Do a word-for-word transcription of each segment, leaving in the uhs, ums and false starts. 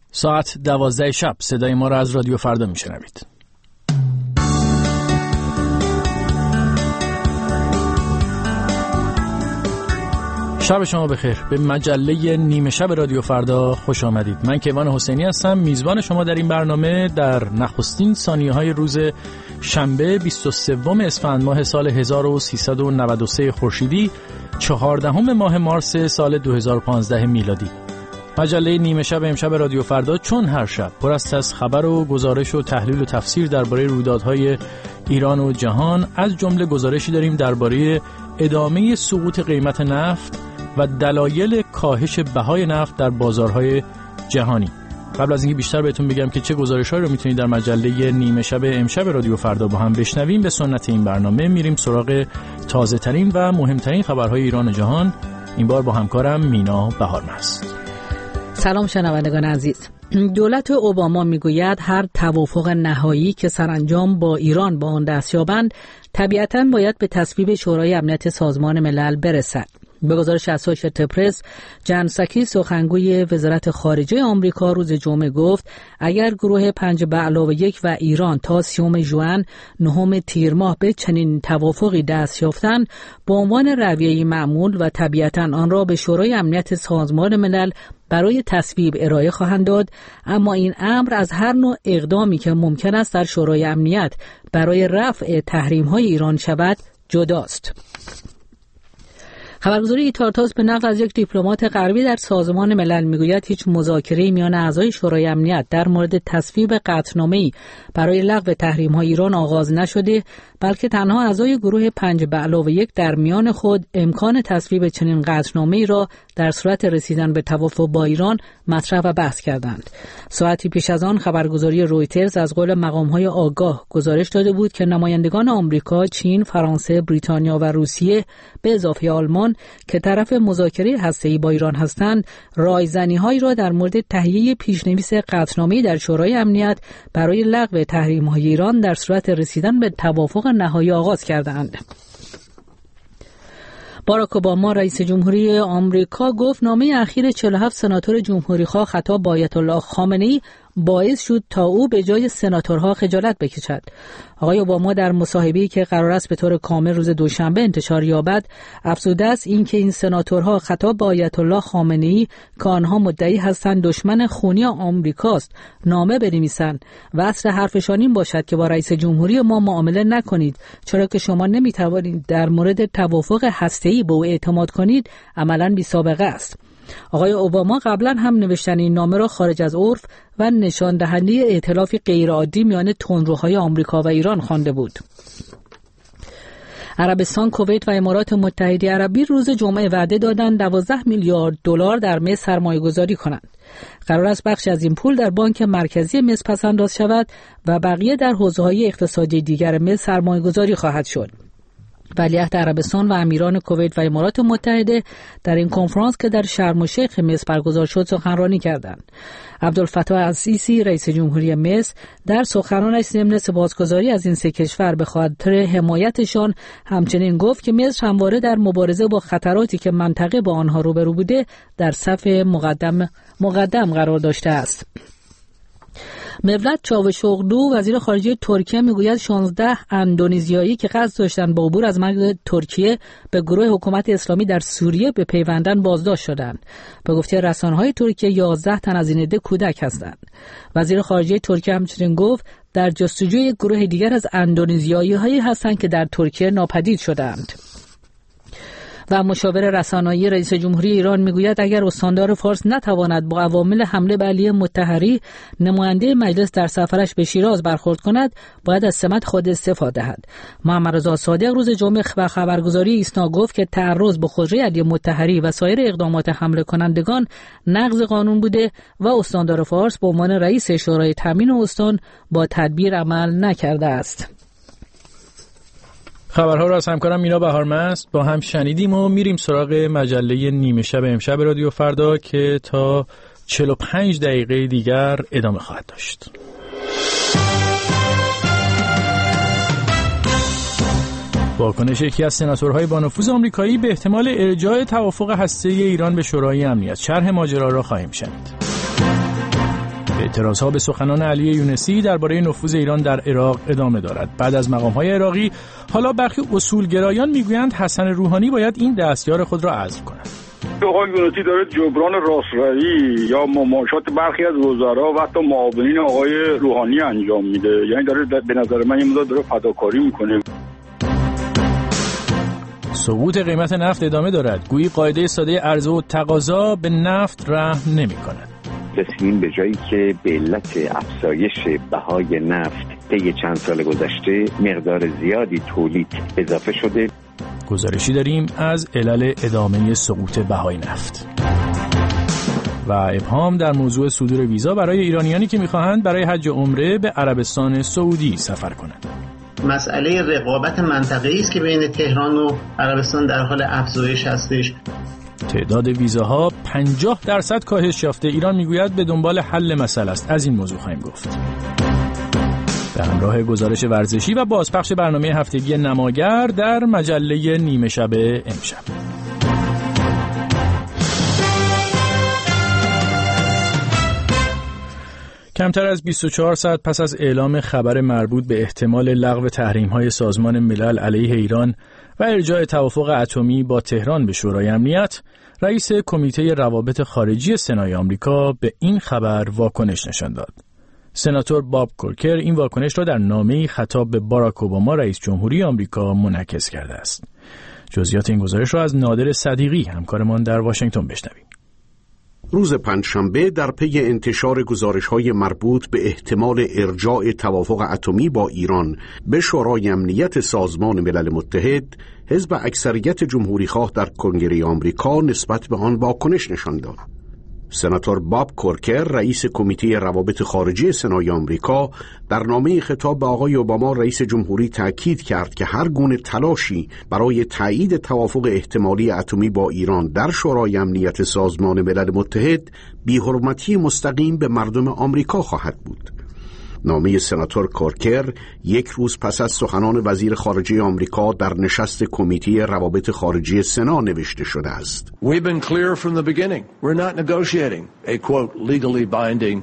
ساعت دوازده شب صدای ما را از رادیو فردا میشنوید. شب شما بخیر. به مجله نیمه شب رادیو فردا خوش آمدید. من کیوان حسینی هستم، میزبان شما در این برنامه در نخستین ثانیه‌های روز شنبه بیست و سوم اسفند ماه سال هزار و سیصد و نود و سه خورشیدی، چهاردهم ماه مارس سال دو هزار و پانزده میلادی. مجله نیمه شب امشب رادیو فردا چون هر شب پر است از خبر و گزارش و تحلیل و تفسیر درباره رویدادهای ایران و جهان، از جمله گزارشی داریم درباره ادامه سقوط قیمت نفت و دلایل کاهش بهای نفت در بازارهای جهانی. قبل از اینکه بیشتر بهتون بگم که چه گزارش‌هایی رو میتونید در مجله نیمه شب امشب رادیو فردا با هم بشنویم، به سنت این برنامه میریم سراغ تازه‌ترین و مهمترین خبرهای ایران و جهان. این بار با همکارم مینا بهارمست. سلام شنوندگان عزیز. دولت اوباما میگوید هر توافق نهایی که سرانجام با ایران با آن دست یابند طبیعتاً باید به تصویب شورای امنیت سازمان ملل برسد. به گزارش اسوشییتد پرس، جان ساکی سخنگوی وزارت خارجه آمریکا روز جمعه گفت اگر گروه پنج به علاوه یک و ایران تا سیوم ژوئن نهم تیر ماه به چنین توافقی دست یافتند، به عنوان رویه‌ای معمول و طبیعتاً آن را به شورای امنیت سازمان ملل برای تصویب ارائه خواهند داد، اما این امر از هر نوع اقدامی که ممکن است در شورای امنیت برای رفع تحریم‌های ایران شود جداست. خبرگزاری ایتارتاس به نقل از یک دیپلمات غربی در سازمان ملل میگوید هیچ مذاکره‌ای میان اعضای شورای امنیت در مورد تصویب قطعنامه‌ای برای لغو تحریم‌های ایران آغاز نشده، بلکه تنها اعضای گروه پنج به علاوه یک در میان خود امکان تصویب چنین قطعنامه‌ای را در صورت رسیدن به توافق با ایران مطرح و بحث کردند. ساعتی پیش از آن خبرگزاری رویترز از قول مقام‌های آگاه گزارش داده بود که نمایندگان آمریکا، چین، فرانسه، بریتانیا و روسیه به اضافه آلمان که طرف مذاکره هسته‌ای با ایران هستند، رایزنی‌هایی را در مورد تهیه پیشنویس قطعنامه‌ای در شورای امنیت برای لغو تحریم‌های ایران در صورت رسیدن به توافق نهایی آغاز کردند. باراک اوباما رئیس جمهوری آمریکا گفت نامه اخیر چهل و هفت سناتور جمهوری‌خواه خطاب به آیت الله خامنه‌ای باعث شد تا او به جای سناتورها خجالت بکشد. آقای اوباما در مصاحبه‌ای که قرار است به طور کامل روز دوشنبه انتشار یابد، افزوده است اینکه این سناتورها خطاب به آیت الله خامنه‌ای که آنها مدعی هستند دشمن خونی آمریکاست نامه بنویسند و اصل حرفشان این باشد که با رئیس جمهوری ما معامله نکنید، چرا که شما نمی‌توانید در مورد توافق هسته‌ای به او اعتماد کنید، عملاً بی‌سابقه است. آقای اوباما قبلا هم نوشتن این نامه را خارج از عرف و نشان دهنده ائتلافی غیرعادی میان تندروهای آمریکا و ایران خوانده بود. عربستان، کویت و امارات متحده عربی روز جمعه وعده دادند دوازده میلیارد دلار در مصر سرمایه‌گذاری کنند. قرار است بخش از این پول در بانک مرکزی مصر پس‌انداز شود و بقیه در حوزه‌های اقتصادی دیگر مصر سرمایه‌گذاری خواهد شد. ولیعهد عربستان و امیران کویت و امارات متحده در این کنفرانس که در شرم الشیخ مصر برگزار شد سخنرانی کردند. عبدالفتاح السیسی رئیس جمهوری مصر در سخنرانش ضمن سپاسگزاری از این سه کشور به خاطر حمایتشان همچنین گفت که مصر همواره در مبارزه با خطراتی که منطقه با آنها روبرو بوده در صف مقدم مقدم قرار داشته است. مولود چاوشوغلو وزیر خارجه ترکیه میگوید شانزده اندونزیایی که قصد داشتند با عبور از مرز ترکیه به گروه حکومت اسلامی در سوریه بپیوندند بازداشت شدند. به گفته رسانه‌های ترکیه یازده تن از این عده کودک هستند. وزیر خارجه ترکیه همچنین گفت در جستجوی گروه دیگر از اندونزیایی‌هایی هستند که در ترکیه ناپدید شدند. و مشاور رسانه‌ای رئیس جمهوری ایران میگوید اگر استاندار فارس نتواند با عوامل حمله به علی مطهری نماینده مجلس در سفرش به شیراز برخورد کند، باید از سمت خود استفاده دهد. محمد رضا صادق روز جمعه به خبرگزاری ایسنا گفت که تعرض به خودروی علی مطهری و سایر اقدامات حمله کنندگان نقض قانون بوده و استاندار فارس به عنوان رئیس شورای تامین استان با تدبیر عمل نکرده است. خبرها را از همکارم مینا بهارمست با هم شنیدیم و میریم سراغ مجله نیمه شب امشب رادیو فردا که تا چهل و پنج دقیقه دیگر ادامه خواهد داشت. واکنش یکی از سناتورهای با نفوذ آمریکایی به احتمال ارجاع توافق هسته‌ای ایران به شورای امنیت. شرح ماجرا را خواهیم شنید. اعتراضها به سخنان علی یونسی درباره نفوذ ایران در عراق ادامه دارد. بعد از مقام‌های عراقی، حالا برخی اصولگرایان میگویند حسن روحانی باید این دستیار خود را عزل کند. آقای یونسی داره جبران راستروی یا مماشات برخی از وزرا و حتی معاونین آقای روحانی انجام میده. یعنی داره به نظر من یه مقدار داره فداکاری میکنه. سقوط قیمت نفت ادامه دارد. گویی قاعده ساده عرضه و تقاضا به نفت رحم نمی‌کند. رسیدیم به جایی که به علت افزایش بهای نفت طی چند سال گذشته مقدار زیادی تولید اضافه شده. گزارشی داریم از علل ادامه سقوط بهای نفت و ابهام در موضوع صدور ویزا برای ایرانیانی که می‌خواهند برای حج و عمره به عربستان سعودی سفر کنند. مسئله رقابت منطقه‌ای است که بین تهران و عربستان در حال افزایش هستش. تعداد ویزاها پنجاه درصد کاهش یافته. ایران میگوید به دنبال حل مسئله است. از این موضوع خواهیم گفت. به همراه گزارش ورزشی و بازپخش برنامه هفتگی نماگر در مجله نیمه شب امشب. کمتر از بیست و چهار ساعت پس از اعلام خبر مربوط به احتمال لغو تحریم‌های سازمان ملل علیه ایران و ارجاع توافق اتمی با تهران به شورای امنیت، رئیس کمیته روابط خارجی سنای آمریکا به این خبر واکنش نشان داد. سناتور باب کورکر این واکنش را در نامه‌ای خطاب به باراک اوباما رئیس جمهوری آمریکا منعکس کرده است. جزئیات این گزارش را از نادر صدیقی همکارمان در واشنگتن بشنویم. روز پنجشنبه در پی انتشار گزارش‌های مربوط به احتمال ارجاع توافق اتمی با ایران به شورای امنیت سازمان ملل متحد، حزب اکثریت جمهوری‌خواه در کنگره آمریکا نسبت به آن واکنش نشان داد. سناتور باب کورکر رئیس کمیته روابط خارجی سنای آمریکا در نامه خطاب به آقای اوباما رئیس جمهوری تأکید کرد که هر گونه تلاشی برای تایید توافق احتمالی اتمی با ایران در شورای امنیت سازمان ملل متحد بی‌حرمتی مستقیم به مردم آمریکا خواهد بود. نامه سناتور کورکر یک روز پس از سخنان وزیر خارجه آمریکا در نشست کمیته روابط خارجی سنا نوشته شده است. We've been clear from the beginning. We're not negotiating a quote legally binding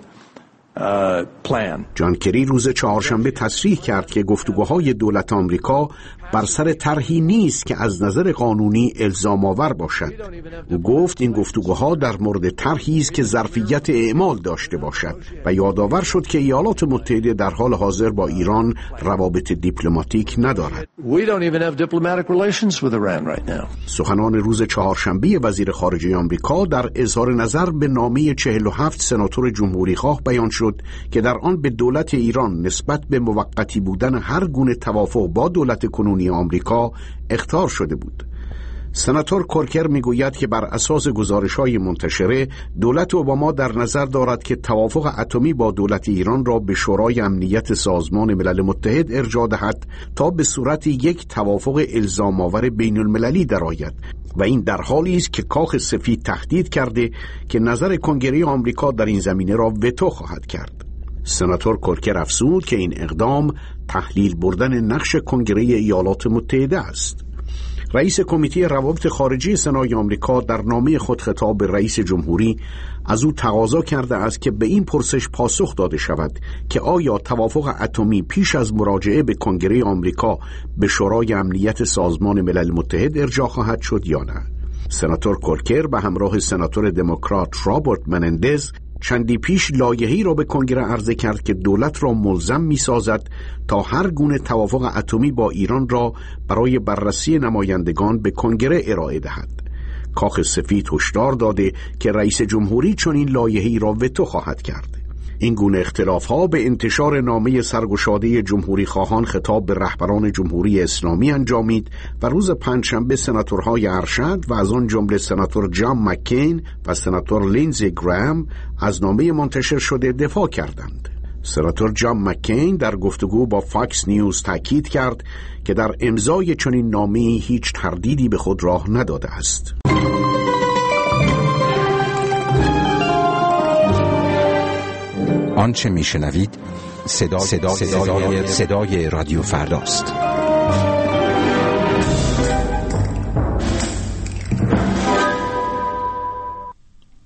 uh, plan. جان کری روز چهارشنبه تصریح کرد که گفتگوهای دولت آمریکا بر سر طرحی نیست که از نظر قانونی الزام آور باشد. او گفت این گفتگوها در مورد طرحی است که ظرفیت اعمال داشته باشد و یادآور شد که ایالات متحده در حال حاضر با ایران روابط دیپلماتیک ندارد. We don't even have diplomatic relations with Iran right now. سخنان روز چهارشنبه وزیر خارجه آمریکا در اظهار نظر به نامه چهل و هفت سناتور جمهوری‌خواه بیان شد که در آن به دولت ایران نسبت به موقتی بودن هر گونه توافق با دولت کنونی آمریکا اخطار شده بود. سناتور کورکر میگوید که بر اساس گزارش‌های منتشره دولت اوباما در نظر دارد که توافق اتمی با دولت ایران را به شورای امنیت سازمان ملل متحد ارجاع دهد تا به صورت یک توافق الزام آور بین المللی درآید و این در حالی است که کاخ سفید تهدید کرده که نظر کنگره آمریکا در این زمینه را وتو خواهد کرد. سناتور کورکر افزود که این اقدام تحلیل بردن نقش کنگره ایالات متحده است. رئیس کمیته روابط خارجی سنای آمریکا در نامه خود خطاب به رئیس جمهوری از او تقاضا کرده است که به این پرسش پاسخ داده شود که آیا توافق اتمی پیش از مراجعه به کنگره آمریکا به شورای امنیت سازمان ملل متحد ارجاع خواهد شد یا نه. سناتور کورکر به همراه سناتور دموکرات رابرت منندز چندی پیش لایحه‌ای را به کنگره عرضه کرد که دولت را ملزم می‌سازد تا هر گونه توافق اتمی با ایران را برای بررسی نمایندگان به کنگره ارائه دهد. کاخ سفید هشدار داده که رئیس جمهوری چنین لایحه‌ای را وتو خواهد کرد. این گونه اختلاف‌ها به انتشار نامه سرگشاده جمهوری خواهان خطاب به رهبران جمهوری اسلامی انجامید و روز پنجشنبه سناتورهای ارشد و از آن جمله سناتور جان مکین و سناتور لینزی گرام از نامه منتشر شده دفاع کردند. سناتور جان مکین در گفتگو با فاکس نیوز تاکید کرد که در امضای چنین نامه‌ای هیچ تردیدی به خود راه نداده است. آنچه میشنوید صدا صدا صدای, صدای رادیو فرداست.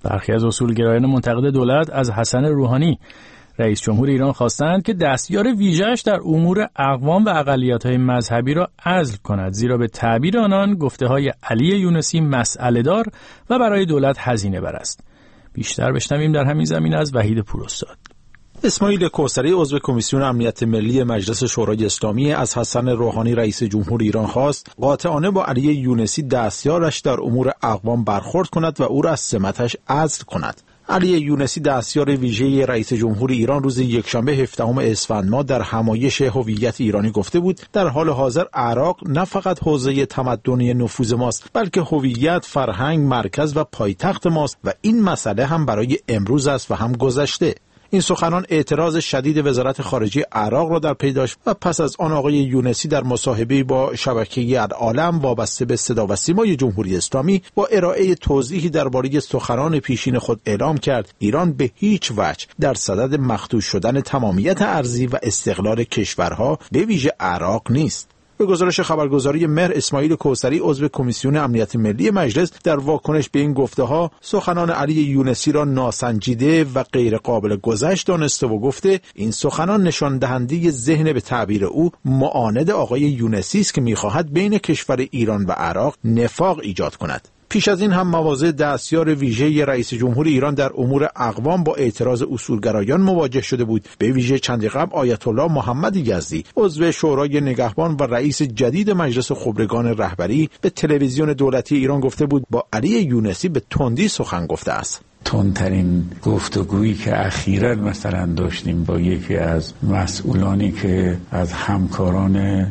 برخی از اصولگرایان منتقد دولت از حسن روحانی رئیس جمهور ایران خواستند که دستیار ویژه‌اش در امور اقوام و اقلیت‌های مذهبی را عزل کند، زیرا به تعبیر آنان گفته‌های علی یونسی مسئله‌دار و برای دولت هزینه بر است. بیشتر بشنویم در همین زمینه از وحید پوراستاد. اسماعیل کوثری عضو کمیسیون امنیت ملی مجلس شورای اسلامی از حسن روحانی رئیس جمهور ایران خواست قاطعانه با علی یونسی دستیارش در امور اقوام برخورد کند و او را از سمتش عزل کند. علی یونسی دستیار ویژه رئیس جمهور ایران روز یکشنبه هفدهم اسفند ماه در همایش هویت ایرانی گفته بود در حال حاضر عراق نه فقط حوزه تمدنی نفوذ ماست، بلکه هویت، فرهنگ، مرکز و پایتخت ماست و این مسئله هم برای امروز است و هم گذشته. این سخنان اعتراض شدید وزارت خارجه عراق را در پی داشت و پس از آن آقای یونسی در مصاحبه با شبکه العالم وابسته به صدا و سیمای جمهوری اسلامی با ارائه توضیحی درباره سخنان پیشین خود اعلام کرد ایران به هیچ وجه در صدد مخدوش شدن تمامیت ارضی و استقلال کشورها به ویژه عراق نیست. به گزارش خبرگزاری مهر، اسماعیل کوثری عضو کمیسیون امنیت ملی مجلس در واکنش به این گفته‌ها سخنان علی یونسی را ناسنجیده و غیر قابل گذشت دانسته و گفته این سخنان نشان دهنده ذهن به تعبیر او معاند آقای یونسی است که می‌خواهد بین کشور ایران و عراق نفاق ایجاد کند. پیش از این هم مواضع دستیار ویژه رئیس جمهور ایران در امور اقوام با اعتراض اصولگرایان مواجه شده بود. به ویژه چندی قبل آیت الله محمد یزدی عضو شورای نگهبان و رئیس جدید مجلس خبرگان رهبری به تلویزیون دولتی ایران گفته بود با علی یونسی به تندی سخن گفته است. تندترین گفتگویی که اخیراً مثلا داشتیم با یکی از مسئولانی که از همکاران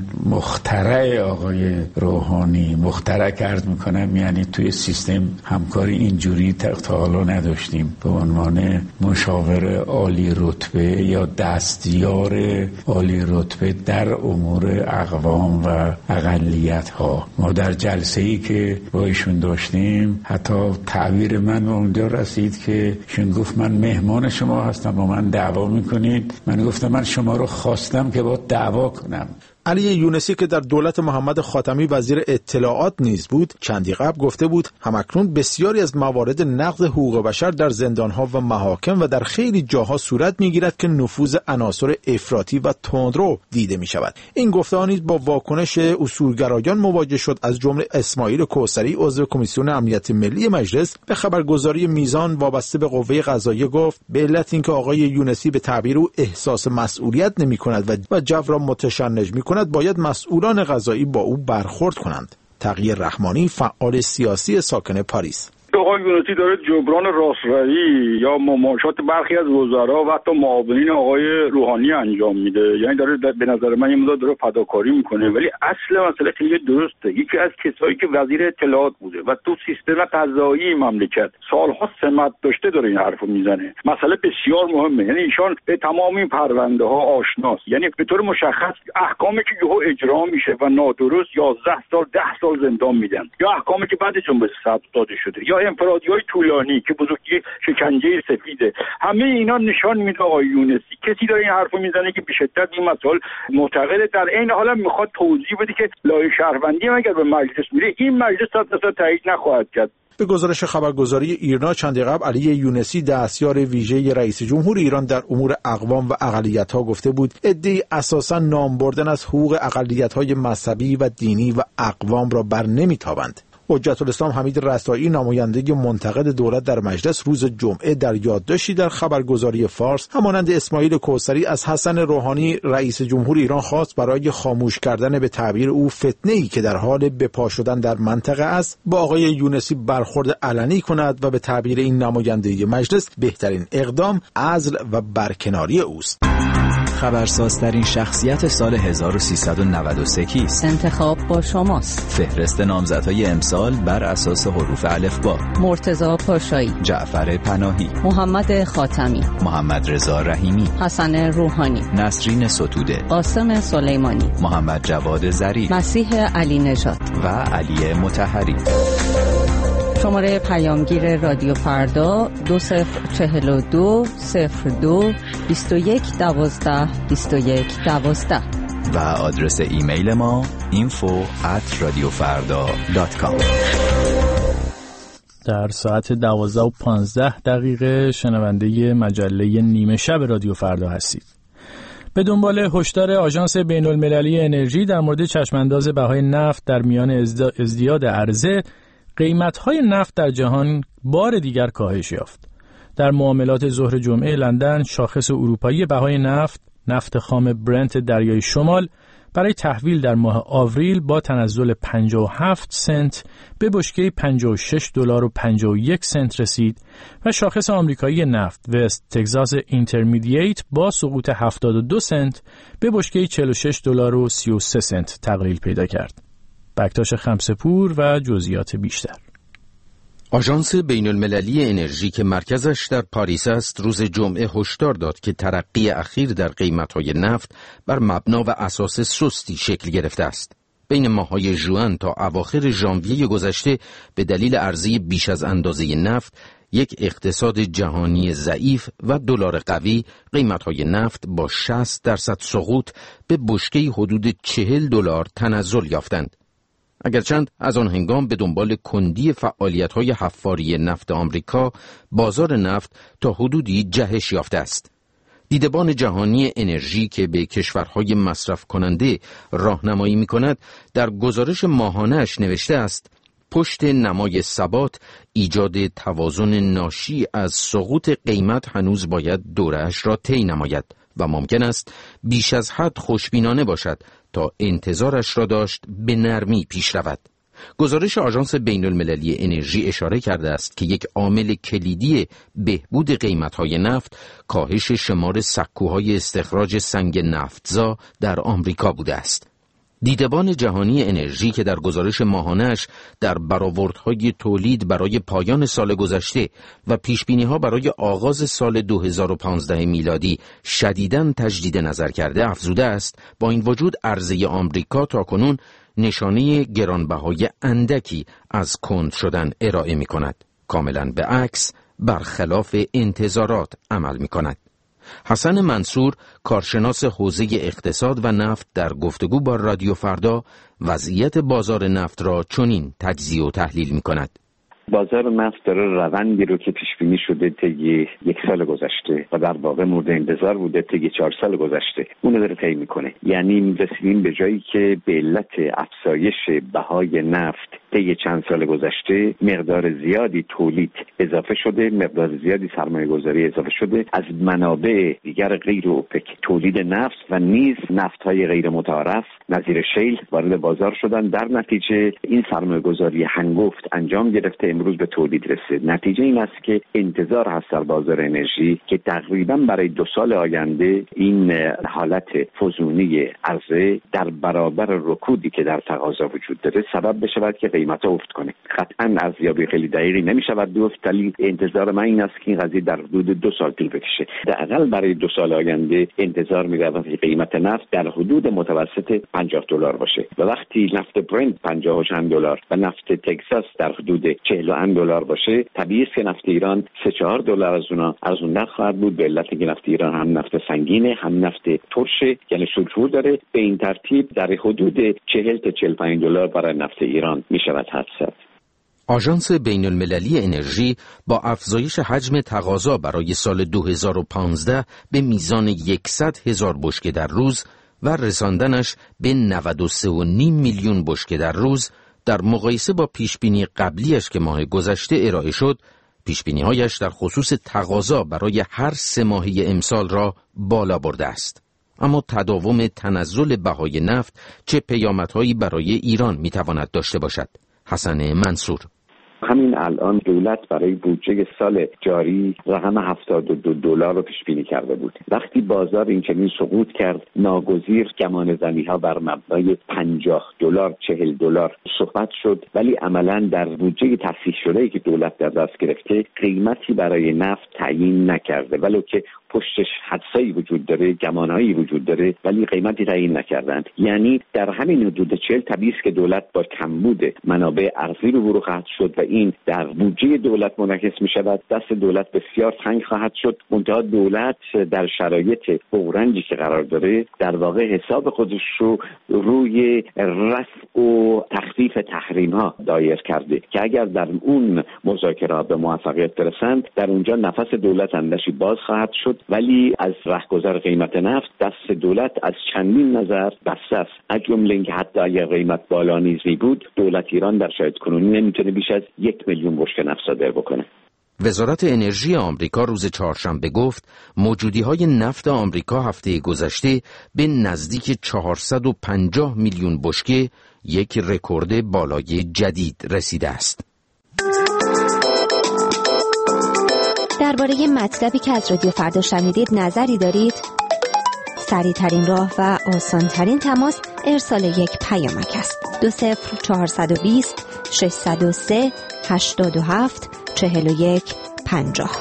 مخترع آقای روحانی، مخترع عرض میکنم یعنی توی سیستم همکاری اینجوری تا حالا نداشتیم، به عنوان مشاور عالی رتبه یا دستیار عالی رتبه در امور اقوام و اقلیت ها. ما در جلسه‌ای که با ایشون داشتیم حتی تعبیر من به اونجا رسید که شون گفت من مهمان شما هستم با من دعوا میکنید. من گفتم من شما رو خواستم که با دعوا کنم. علی یونسی که در دولت محمد خاتمی وزیر اطلاعات نیز بود چندی قبل گفته بود همکنون بسیاری از موارد نقض حقوق بشر در زندانها و محاکم و در خیلی جاها صورت میگیرد که نفوذ عناصر افراطی و تندرو دیده می شود. این گفته نیز با واکنش اصولگرایان مواجه شد، از جمله اسماعیل کوثری عضو کمیسیون امنیت ملی مجلس به خبرگزاری میزان وابسته به قوه قضاییه گفت به علت اینکه آقای یونسی به تعبیر او احساس مسئولیت نمی کند و جو را متشنج می کند باید مسئولان قضایی با او برخورد کنند. تقی رحمانی فعال سیاسی ساکن پاریس: آقای یونسی داره جبران راستروی یا مماشات برخی از وزرا و حتی معاونین آقای روحانی انجام میده. یعنی داره به نظر من یه مقدار داره فداکاری میکنه، ولی اصل مسئله خیلی درسته. یکی از کسایی که وزیر اطلاعات بوده و تو سیستم قضایی مملکت سالها سمت داشته داره این حرفو میزنه. مسئله بسیار مهمه. یعنی ایشان به تمام این پرونده ها آشناست. یعنی به طور مشخص احکامی که یهو اجرا میشه و نادرست یازده سال ده سال زندان میدن، یا احکامی که بعد جنبش سبز داده شده، یا انفرادی‌های طولانی که بزرگی شکنجه سفیده، همه اینا نشان میده آقای یونسی کسی داره این حرفو میزنه که به شدت این مسائل معتقده. در عین حال میخواد توضیح بده که لایحه شهروندی اگر به مجلس میره این مجلس صد درصد تایید نخواهد کرد. به گزارش خبرگزاری ایرنا چندی قبل علی یونسی دستیار ویژه رئیس جمهور ایران در امور اقوام و اقلیت‌ها گفته بود عده‌ای اساساً نام بردن از حقوق اقلیت‌های مذهبی و دینی و اقوام را بر نمی‌تابند. حجت الاسلام حمید رسایی نماینده منتقد دولت در مجلس روز جمعه در یادداشتی در خبرگزاری فارس همانند اسماعیل کوثری از حسن روحانی رئیس جمهور ایران خواست برای خاموش کردن به تعبیر او فتنه‌ای که در حال بپا شدن در منطقه است با آقای یونسی برخورد علنی کند و به تعبیر این نماینده مجلس بهترین اقدام عزل و برکناری اوست. خبرسازترین شخصیت سال هزار و سیصد و نود و سه کیست؟ انتخاب با شماست. فهرست نامزدهای امسال بر اساس حروف الفبا: مرتضی پاشایی، جعفر پناهی، محمد خاتمی، محمد رضا رحیمی، حسن روحانی، نسرین ستوده، قاسم سلیمانی، محمد جواد ظریف، مسیح علی نژاد و علی مطهری. شماره پیامگیر رادیو فردا دو صفر چهل و دو صفر دو بیست و یک دوازده بیست و یک دوازده و آدرس ایمیل ما info at radiofarda dot com. در ساعت دوازده و پانزده دقیقه شنونده مجله نیمه شب رادیو فردا هستید. به دنبال هشدار آژانس بین المللی انرژی در مورد چشمانداز بهای نفت در میان ازدیاد عرضه، قیمت‌های نفت در جهان بار دیگر کاهش یافت. در معاملات ظهر جمعه لندن، شاخص اروپایی بهای نفت، نفت خام برنت دریای شمال، برای تحویل در ماه آوریل با تنزل پنجاه و هفت سنت به بشکه پنجاه و شش دلار و پنجاه و یک سنت رسید و شاخص آمریکایی نفت وست تگزاس اینترمدییت با سقوط هفتاد و دو سنت به بشکه چهل و شش دلار و سی و سه سنت تقلیل پیدا کرد. بکتاش خمسه‌پور و جزئیات بیشتر. آژانس بین المللی انرژی که مرکزش در پاریس است روز جمعه هشدار داد که ترقی اخیر در قیمت‌های نفت بر مبنا و اساس سستی شکل گرفته است. بین ماه‌های ژوئن تا اواخر ژانویه گذشته به دلیل عرضه بیش از اندازه نفت، یک اقتصاد جهانی ضعیف و دلار قوی، قیمت‌های نفت با شصت درصد سقوط به بشکه حدود چهل دلار تنزل یافتند. اگرچند از آن هنگام به دنبال کندی فعالیت‌های حفاری نفت آمریکا، بازار نفت تا حدودی جهش یافته است. دیدبان جهانی انرژی که به کشورهای مصرف کننده راهنمایی می‌کند، در گزارش ماهانه‌اش نوشته است: پشت نمای ثبات، ایجاد توازن ناشی از سقوط قیمت هنوز باید دوره‌اش را طی نماید و ممکن است بیش از حد خوشبینانه باشد تا انتظارش را داشت به نرمی پیش رود. گزارش آژانس بین المللی انرژی اشاره کرده است که یک عامل کلیدی بهبود قیمت‌های نفت، کاهش شمار سکوهای استخراج سنگ نفتزا در آمریکا بوده است. دیدبان جهانی انرژی که در گزارش ماهانه‌اش در برآوردهای تولید برای پایان سال گذشته و پیشبینی‌ها برای آغاز سال دو هزار و پانزده میلادی شدیداً تجدید نظر کرده، افزوده است با این وجود عرضه آمریکا تاکنون نشانه گرانبهای اندکی از کند شدن ارائه می‌کند. کاملاً به عکس، برخلاف انتظارات عمل می‌کند. حسن منصور، کارشناس حوزه اقتصاد و نفت، در گفتگو با رادیو فردا وضعیت بازار نفت را چنین تجزیه و تحلیل می‌کند. بازار نفت داره روندی رو که پیش بینی شده طی یک سال گذشته و در واقع مورد انتظار بوده طی چهار سال گذشته، اون رو داره طی میکنه. یعنی رسیدیم به جایی که به علت افزایش بهای نفت طی چند سال گذشته مقدار زیادی تولید اضافه شده، مقدار زیادی سرمایه گذاری اضافه شده از منابع دیگر غیر اوپک، تولید نفت و نیز نفت‌های غیر متعارف نظیر شیل وارد بازار شدن. در نتیجه این سرمایه گذاری هنگفت انجام گرفته، امروز به تولید رسید. نتیجه این است که انتظار هست در بازار انرژی که تقریبا برای دو سال آینده این حالت فزونی عرضه در برابر رکودی که در تقاضا وجود داره سبب بشود که قیمت افت کنه. قطعا ارزیابی خیلی دقیقی نمیشود گفت، ولی انتظار من این است که این قضیه در حدود دو سال طول بکشه. حداقل برای دو سال آینده انتظار می‌رود که قیمت نفت در حدود متوسط پنجاه دلار باشه و وقتی نفت برنت پنجاه و چند دلار و نفت تگزاس در حدود چهل و اند دلار باشه، طبیعی است که نفت ایران سه چهار دلار از اونها ارزان‌تر خواهد بود، به علت اینکه نفت ایران هم نفت سنگینه هم نفت ترشه، یعنی سولفور داره. به این ترتیب در حدود چهل تا چهل و پنج دلار برای نفت ایران میشود حدس زد. آژانس بین المللی انرژی با افزایش حجم تقاضا برای سال دو هزار و پانزده به میزان صد هزار بشکه در روز و رساندنش به نود و سه و نیم میلیون بشکه در روز، در مقایسه با پیشبینی قبلیش که ماه گذشته ارائه شد، پیشبینی‌هایش در خصوص تقاضا برای هر سه ماهه امسال را بالا برده است. اما تداوم تنزل بهای نفت چه پیامدهایی برای ایران میتواند داشته باشد؟ حسن منصور: همین الان دولت برای بودجه سال جاری رقم هفتاد و دو دلار رو پیش بینی کرده بود. وقتی بازار این چنین سقوط کرد، ناگزیر گمان زنی ها بر مبنای پنجاه دلار چهل دلار صحبت شد، ولی عملا در بودجه تصحیح شده ای که دولت در دست گرفته قیمتی برای نفت تعیین نکرده، ولو که پشتش حدسایی وجود داره، گمانهایی وجود داره، ولی قیمتی تعیین نکردند. یعنی در همین حدود چهل طبیعی است که دولت با کمبود منابع ارزی روبرو خواهد شد و این در بودجه دولت منعکس می شود. دست دولت بسیار تنگ خواهد شد. منتها دولت در شرایط بحرانی که قرار داره در واقع حساب خودش رو روی رفع و تخفیف تحریم ها دایر کرده که اگر در اون مذاکرات به موفقیت برسند در اونجا نفس دولت اندشی باز خواهد شد، ولی از رهگذر قیمت نفت دست دولت از چندین نظر بسته است. از جمله اینکه حتی اگر قیمت بالا نیز بود دولت ایران در شرایط کنونی نمیتونه بیش از یک میلیون بشکه نفت صادر بکنه. وزارت انرژی آمریکا روز چهارشنبه گفت موجودی‌های نفت آمریکا هفته گذشته به نزدیک چهارصد و پنجاه میلیون بشکه، یک رکورد بالای جدید رسیده است. درباره مطلبی که از رادیو فردا شنیدید نظری دارید؟ سریع ترین راه و آسان ترین تماس ارسال یک پیامک است. دو صفر چهارصد و بیست ششصد و سه هشتاد و هفت چهل و یک پنجاه.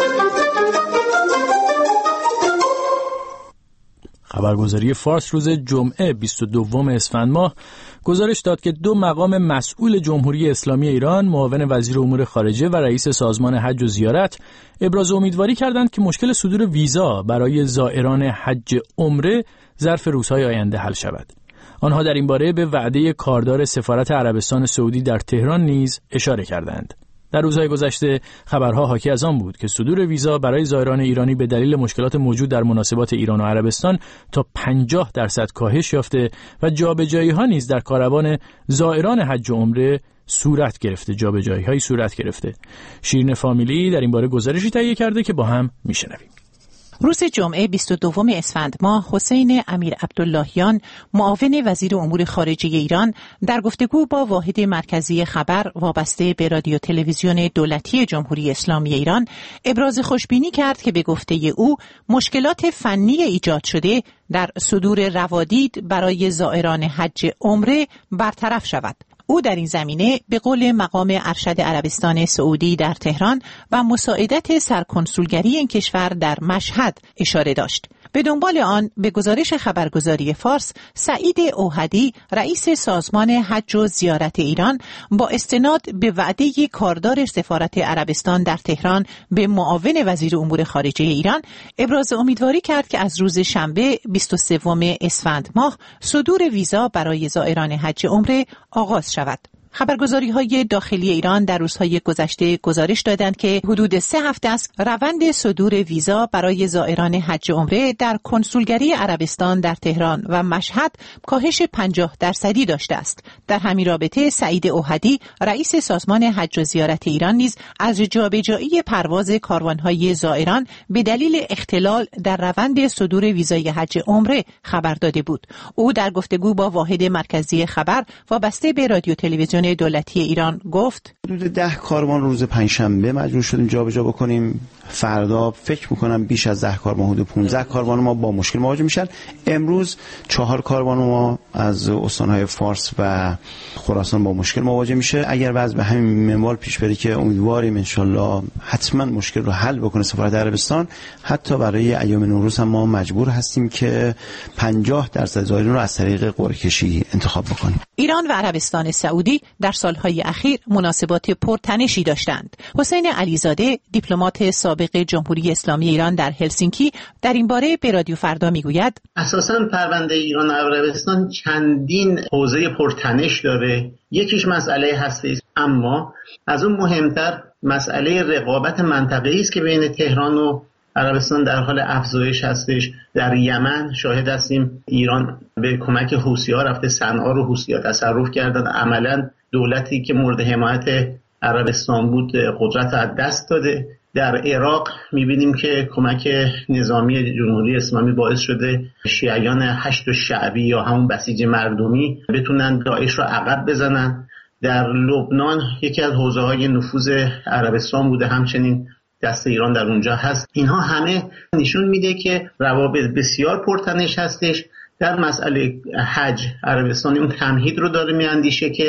خبرگزاری فارس روز جمعه بیست و دوم اسفند ماه گزارش داد که دو مقام مسئول جمهوری اسلامی ایران، معاون وزیر امور خارجه و رئیس سازمان حج و زیارت، ابراز امیدواری کردند که مشکل صدور ویزا برای زائران حج عمره ظرف روزهای آینده حل شود. آنها در این باره به وعده کاردار سفارت عربستان سعودی در تهران نیز اشاره کردند. در روزهای گذشته خبرها حاکی از آن بود که صدور ویزا برای زائران ایرانی به دلیل مشکلات موجود در مناسبات ایران و عربستان تا پنجاه درصد کاهش یافته و جابجایی‌ها نیز در کاروان زائران حج و عمره صورت گرفته. جابجایی‌هایی صورت گرفته. شیرین فامیلی در این باره گزارشی تهیه کرده که با هم میشنویم. روز جمعه بیست و دوم اسفند ماه حسین امیر عبداللهیان، معاون وزیر امور خارجه ایران، در گفتگو با واحد مرکزی خبر وابسته به رادیو تلویزیون دولتی جمهوری اسلامی ایران ابراز خوشبینی کرد که به گفته او مشکلات فنی ایجاد شده در صدور روادید برای زائران حج عمره برطرف شود. او در این زمینه به قول مقام ارشد عربستان سعودی در تهران و مساعدت سرکنسولگری این کشور در مشهد اشاره داشت. به دنبال آن به گزارش خبرگزاری فارس، سعید اوحدی، رئیس سازمان حج و زیارت ایران، با استناد به وعده کاردار سفارت عربستان در تهران به معاون وزیر امور خارجه ایران ابراز امیدواری کرد که از روز شنبه بیست و سوم اسفند ماه صدور ویزا برای زائران حج عمره آغاز شود. خبرگزاری‌های داخلی ایران در روزهای گذشته گزارش دادند که حدود سه هفته است روند صدور ویزا برای زائران حج عمره در کنسولگری عربستان در تهران و مشهد کاهش پنجاه درصدی داشته است. در همین رابطه سعید اوحدی، رئیس سازمان حج و زیارت ایران، نیز از جابجایی پرواز کاروان‌های زائران به دلیل اختلال در روند صدور ویزای حج عمره خبر داده بود. او در گفتگو با واحد مرکزی خبر وابسته به رادیو تلویزیون دولتی ایران گفت: حدود ده کاروان روز پنجشنبه مجبور شدیم جابجا بکنیم. فردا فکر میکنم بیش از ده کاروان، حدود پانزده کاروان ما با مشکل مواجه میشن. امروز چهار کاروان ما از استانهای فارس و خراسان با مشکل مواجه میشه. اگر وضع به همین منوال پیش بره که امیدواریم انشالله حتما مشکل رو حل بکنه سفارت عربستان، حتی برای ایام نوروز هم ما مجبور هستیم که پنجاه درصد زائرین رو از طریق قرعه کشی انتخاب بکنیم. ایران و عربستان سعودی در سالهای اخیر مناسبات پرتنشی داشتند. حسین علیزاده، دیپلمات سابق جمهوری اسلامی ایران در هلسینکی، در این باره به رادیو فردا میگوید: اساساً پرونده ایران و عربستان چندین حوزه پرتنش داره. یکیش مسئله هسته است، اما از اون مهمتر مسئله رقابت منطقه‌ای است که بین تهران و عربستان در حال افزایش هستش. در یمن شاهد هستیم ایران به کمک حوثی‌ها رفته صنعا رو حوثی‌ها تصرف کردن. عملاً دولتی که مورد حمایت عربستان بود قدرت از دست داده. در عراق می‌بینیم که کمک نظامی جمهوری اسلامی باعث شده شیعیان هشت شعبی یا همون بسیج مردمی بتونن داعش رو عقب بزنن. در لبنان یکی از حوزه‌های نفوذ عربستان بوده، همچنین دست ایران در اونجا هست. اینها همه نشون میده که روابط بسیار پرتنش هستش. در مسئله حج عربستان اون تمهید رو داره میاندیشه که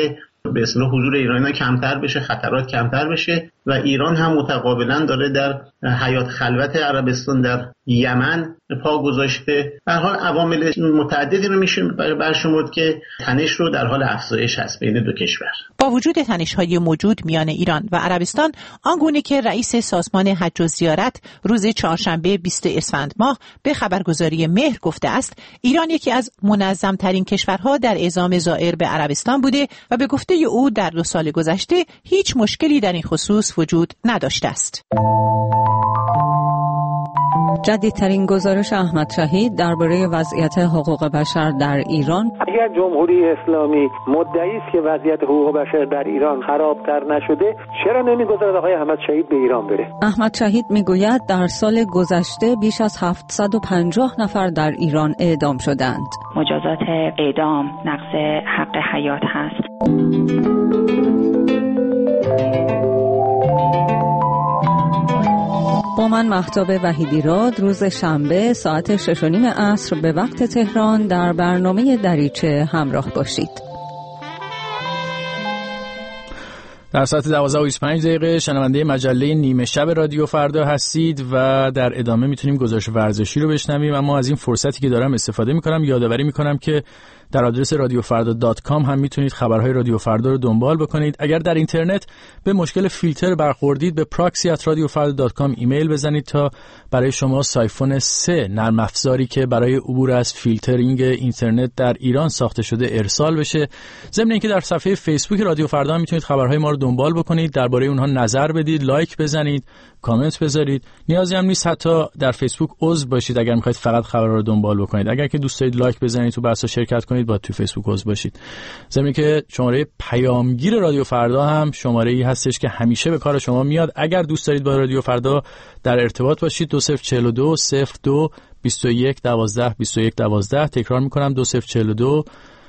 به اصطلاح حضور ایرانی کمتر بشه، خطرات کمتر بشه و ایران هم متقابلا داره در حیات خلوت عربستان در یمن پا گذاشته. به هر حال عوامل متعددی رو میشه برشمرد که تنش رو در حال افزایش هست بین دو کشور. با وجود تنش‌های موجود میان ایران و عربستان، آنگونه که رئیس سازمان حج و زیارت روز چهارشنبه بیست اسفند ماه به خبرگزاری مهر گفته است، ایران یکی از منظم‌ترین کشورها در اعزام زائر به عربستان بوده و به گفته او در دو سال گذشته هیچ مشکلی در این خصوص وجود نداشته است. جدیدترین گزارش احمد شهید درباره وضعیت حقوق بشر در ایران: اگر جمهوری اسلامی مدعی است که وضعیت حقوق بشر در ایران خرابتر نشده، چرا نمیگذارد آقای احمد شهید به ایران بره؟ احمد شهید میگوید در سال گذشته بیش از هفتصد و پنجاه نفر در ایران اعدام شدند. مجازات اعدام نقض حق حیات هست. با من مهتاب وحیدی راد روز شنبه ساعت شش و نیم عصر به وقت تهران در برنامه دریچه همراه باشید. در ساعت دوازده و بیست و پنج دقیقه شنونده مجله نیمه شب رادیو فردا هستید و در ادامه میتونیم گزارش ورزشی رو بشنویم. اما از این فرصتی که دارم استفاده میکنم یادآوری میکنم که در آدرس رادیو فردا دات کام هم میتونید خبرهای رادیو فردا رو دنبال بکنید. اگر در اینترنت به مشکل فیلتر برخوردید به پراکسی ات رادیو فردا دات کام ایمیل بزنید تا برای شما سایفون سه نرم افزاری که برای عبور از فیلترینگ اینترنت در ایران ساخته شده ارسال بشه. ضمن اینکه در صفحه فیسبوک رادیو فردا هم میتونید خبرهای ما رو دنبال بکنید، درباره اونها نظر بدید، لایک بزنید، کامنت بذارید. نیازی هم نیست حتی در فیسبوک عضو باشید اگر میخواید فقط خبرها رو دنبال بکنید. اگر که دوست دارید لایک بزنید تو بحثا شرکت کنید باید تو فیسبوک عضو باشید. ضمن که شماره پیامگیر رادیو فردا هم شماره‌ای هستش که همیشه به کار شما میاد. اگر دوست دارید با رادیو فردا در ارتباط باشید دو صفر چهار دو صفر دو بیست و یک دوازده بیست و یک دوازده. تکرار میکنم دو صفر چهار دو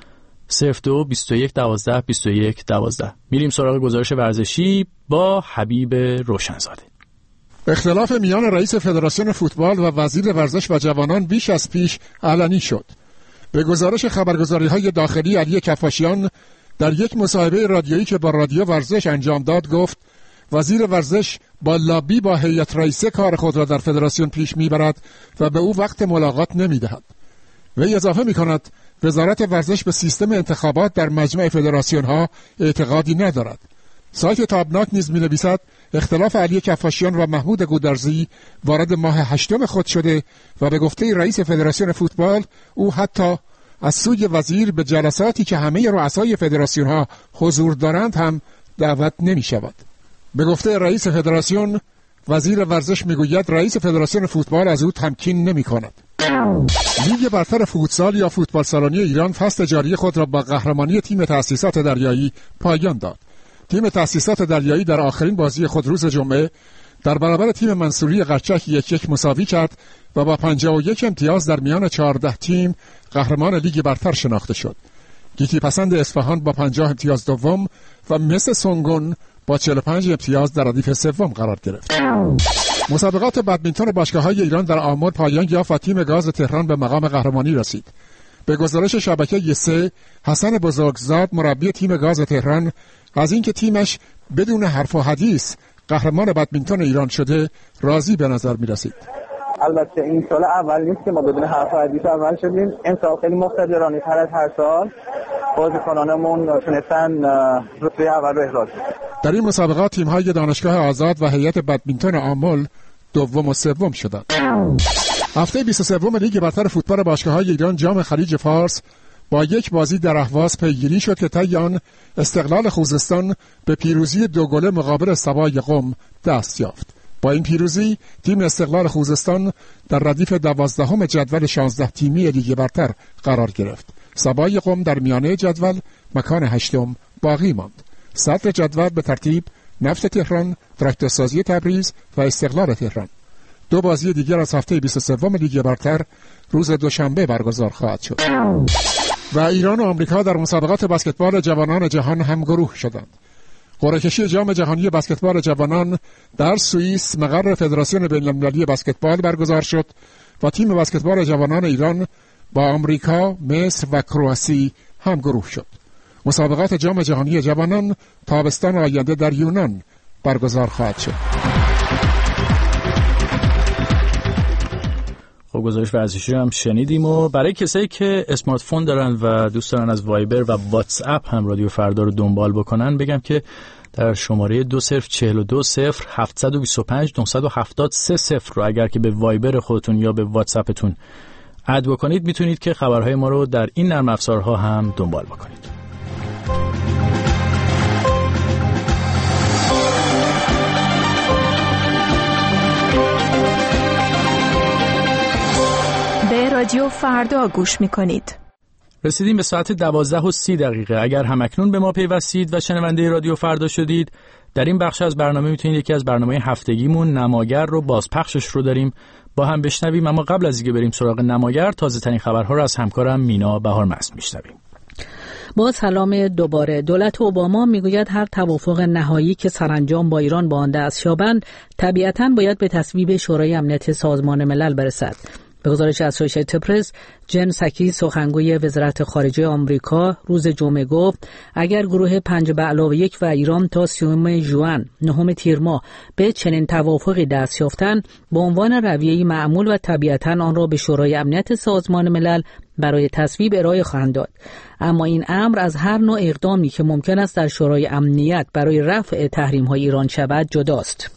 صفر دو بیست و یک دوازده بیست و یک دوازده. میریم سراغ گزارش ورزشی با حبیب روشنزاده. اختلاف میان رئیس فدراسیون فوتبال و وزیر ورزش و جوانان بیش از پیش علنی شد. به گزارش خبرگزاری‌های داخلی علی کفاشیان در یک مصاحبه رادیویی که با رادیو ورزش انجام داد گفت وزیر ورزش با لابی با هیئت رئیسه کار خود را در فدراسیون پیش میبرد و به او وقت ملاقات نمیدهد. وی اضافه میکند وزارت ورزش به سیستم انتخابات در مجمع فدراسیون ها اعتقادی ندارد. سایت تابناک نیز می‌نویسد اختلاف علی کفاشیان و محمود گودرزی وارد ماه هشتم خود شده و به گفته رئیس فدراسیون فوتبال او حتی از سوی وزیر به جلساتی که همه رؤسای فدراسیون ها حضور دارند هم دعوت نمی شود. به گفته رئیس فدراسیون وزیر ورزش میگوید رئیس فدراسیون فوتبال از او تمکین نمی کند. لیگ برتر فوتسال یا فوتبال سالنی ایران فصل جاری خود را با قهرمانی تیم تأسیسات دریایی پایان داد. تیم تأسیسات دریایی در آخرین بازی خود روز جمعه در برابر تیم منصوری قرچک یک یک مساوی کرد و با پنجاه و یک امتیاز در میان چهارده تیم قهرمان لیگ برتر شناخته شد. گیتی پسند اصفهان با پنجاه امتیاز دوم و مس سونگون با چهل و پنج امتیاز در ردیف سوم قرار گرفت. مسابقات بدمینتون باشگاه‌های ایران در آمل پایان یافت و تیم گاز تهران به مقام قهرمانی رسید. به گزارش شبکه سه، حسن بزرگزاد مربی تیم گاز تهران از اینکه تیمش بدون حرف و حدیث قهرمان بدمینتون ایران شده راضی به نظر می رسید. البته این سال اول نیست که ما بدون حرف و حدیث اول شدیم. این سال خیلی مقتدرانه تر از هر سال بازیکنانمون تونستن رتبه اول رو احراز کنن. در این مسابقات تیم‌های دانشگاه آزاد و هیئت بدمینتون آمل دوم و سوم شدند. هفته بیست و سوم لیگ برتر فوتبال باشگاه‌های ایران جام خلیج فارس با یک بازی در اهواز پیگیری شد که طی آن استقلال خوزستان به پیروزی دو گله مقابل سوای قم دست یافت. با این پیروزی تیم استقلال خوزستان در ردیف دوازدهم جدول شانزده تیمی لیگ برتر قرار گرفت. سوای قم در میانه جدول مکان هشتم باقی ماند. صدر جدول به ترتیب نفت تهران، تراکتورسازی تبریز و استقلال تهران. دو بازی دیگر از هفته بیست و سوم لیگ برتر روز دوشنبه برگزار خواهد شد. و ایران و آمریکا در مسابقات بسکتبال جوانان جهان همگروه شدند. قرعه کشی جام جهانی بسکتبال جوانان در سوئیس مقر فدراسیون بین‌المللی بسکتبال برگزار شد و تیم بسکتبال جوانان ایران با آمریکا، مصر و کرواسی همگروه شد. مسابقات جام جهانی جوانان تابستان آینده در یونان برگزار خواهد شد. خب گزارش ورزشی هم شنیدیم و برای کسایی که اسمارت فون دارن و دوست دارن از وایبر و واتس اپ هم رادیو فردا رو دنبال بکنن بگم که در شماره دو صفر چهل و دو صفر هفتصد و بیست و پنج نهصد و هفتاد سه صفر رو اگر که به وایبر خودتون یا به واتس اپتون اد بکنید میتونید که خبرهای ما رو در این نرم افزارها هم دنبال بکنید. به رادیو فردا گوش میکنید. رسیدیم به ساعت دوازده و سی دقیقه. اگر همکنون به ما پیوستید و شنونده رادیو فردا شدید، در این بخش از برنامه میتونید یکی از برنامه هفتگیمون نماگر رو بازپخشش رو داریم با هم بشنویم. اما قبل از اینکه بریم سراغ نماگر، تازه ترین خبرها رو از همکارم مینا بهارمست میشنویم. با سلام دوباره. دولت اوباما میگوید هر توافق نهایی که سرانجام با ایران با آن دست یابند طبیعتاً باید به تصویب شورای امنیت سازمان ملل برسد. به گزارش اسوسییتد پرس، جن ساکی سخنگوی وزارت خارجه آمریکا روز جمعه گفت اگر گروه پنج به علاوه یک و ایران تا سیوم ژوئن نهم تیر ماه به چنین توافقی دست یافتند به عنوان رویه‌ای معمول و طبیعتاً آن را به شورای امنیت سازمان ملل برای تصویب ارائه خواهند داد. اما این امر از هر نوع اقدامی که ممکن است در شورای امنیت برای رفع تحریم‌های ایران شود جداست.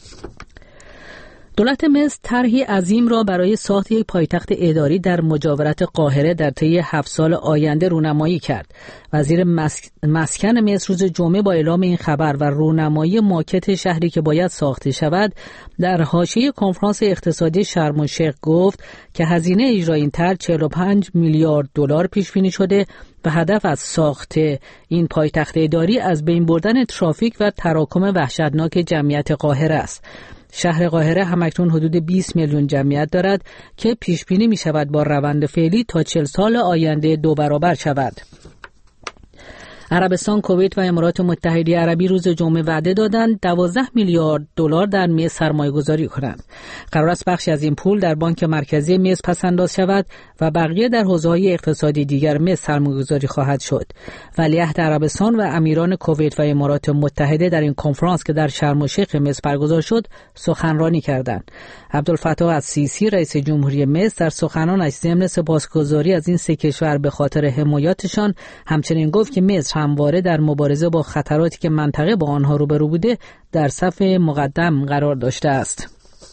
دولت مصر طرحی عظیم را برای ساخت یک پایتخت اداری در مجاورت قاهره در طی هفت سال آینده رونمایی کرد. وزیر مسک... مسکن مصر روز جمعه با اعلام این خبر و رونمایی ماکت شهری که باید ساخته شود در حاشیه کنفرانس اقتصادی شرم الشیخ گفت که هزینه اجرای این طرح چهل و پنج میلیارد دلار پیش بینی شده و هدف از ساخت این پایتخت اداری از بین بردن ترافیک و تراکم وحشتناک جمعیت قاهره است. شهر قاهره همکنون حدود بیست میلیون جمعیت دارد که پیش بینی می شود با روند فعلی تا چهل سال آینده دو برابر شود. عربستان، کویت و امارات متحده عربی روز جمعه وعده دادند دوازده میلیارد دلار در مصر سرمایه‌گذاری کنند. قرار است بخشی از این پول در بانک مرکزی مصر پس‌انداز شود و بقیه در حوزه‌های اقتصادی دیگر مصر سرمایه‌گذاری خواهد شد. ولیعهد عربستان و امیران کویت و امارات متحده در این کنفرانس که در شرم الشیخ مصر برگزار شد سخنرانی کردند. عبدالفتاح السیسی رئیس جمهوری مصر در سخنانش ضمن سپاسگزاری از این سه کشور به خاطر حمایتشان همچنین گفت که مصر همواره در مبارزه با خطراتی که منطقه با آنها روبرو بوده در صف مقدم قرار داشته است.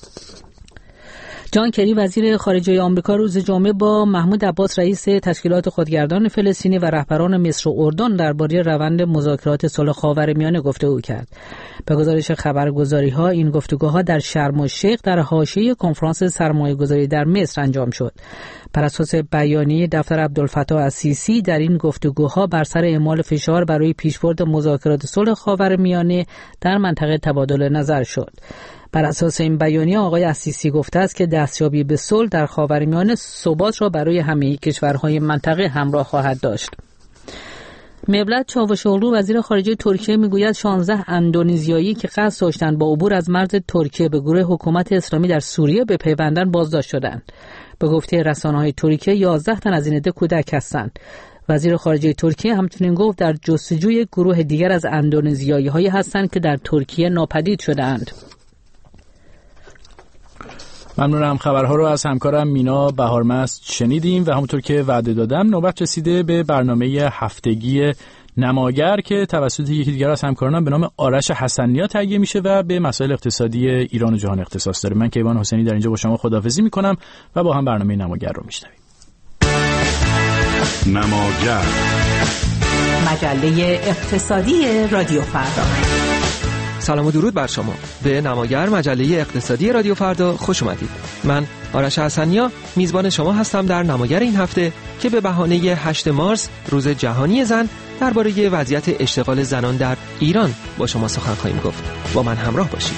جان کری وزیر خارجه آمریکا روز جمعه با محمود عباس رئیس تشکیلات خودگردان فلسطینی و رهبران مصر و اردن درباره روند مذاکرات صلح خاورمیانه گفتگو کرد. به گزارش خبرگزاری‌ها این گفتگوها در شرم الشیخ در حاشیه کنفرانس سرمایه‌گذاری در مصر انجام شد. بر اساس بیانیه دفتر عبدالفتاح السیسی در این گفتگوها بر سر اعمال فشار برای پیشبرد مذاکرات صلح خاورمیانه در منطقه تبادل نظر شد. بر اساس این بیانیه آقای السیسی گفته است که دستیابی به صلح در خاورمیانه ثبات را برای همه کشورهای منطقه همراه خواهد داشت. مبلت چاوشوغلو وزیر خارجه ترکیه میگوید شانزده اندونزیایی که قصد داشتند با عبور از مرز ترکیه به گروه حکومت اسلامی در سوریه بپیوندند بازداشت شدند. به گفته رسانه‌های ترکیه یازده تن از این عده کودک هستند. وزیر خارجه ترکیه همچنین گفت در جستجوی گروه دیگر از اندونزیایی‌هایی هستند که در ترکیه ناپدید شده‌اند. ممنونم. خبرها رو از همکارم مینا بهارمست شنیدیم و همونطور که وعده دادم نوبت رسیده به برنامه هفتگی نماگر که توسط یکی دیگر از همکارانم به نام آرش حسنیا تهیه میشه و به مسائل اقتصادی ایران و جهان اختصاص داره. من کیوان حسینی در اینجا با شما خداحافظی میکنم و با هم برنامه نماگر رو میشنویم. نماگر، مجله اقتصادی رادیو فردا. سلام و درود بر شما. به نماگر مجله اقتصادی رادیو فردا خوش اومدید. من آرش حسنیا میزبان شما هستم در نماگر این هفته که به بهانه هشت مارس روز جهانی زن درباره وضعیت اشتغال زنان در ایران با شما سخن خواهیم گفت. با من همراه باشید.